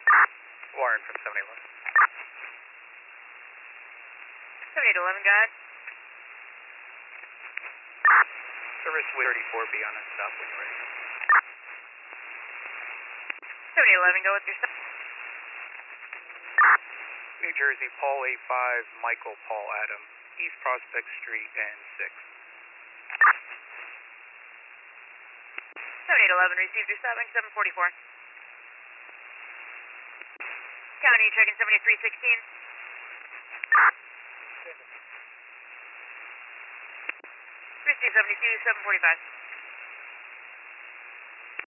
Warren from 7811. 7811, go ahead. Service with 34B on a stop when you're ready. 7811, go with your stop. New Jersey, Paul A5, Michael Paul Adam, East Prospect Street and 6. 7811, received your stopping 744. County, checking 7316. Received 72, 745.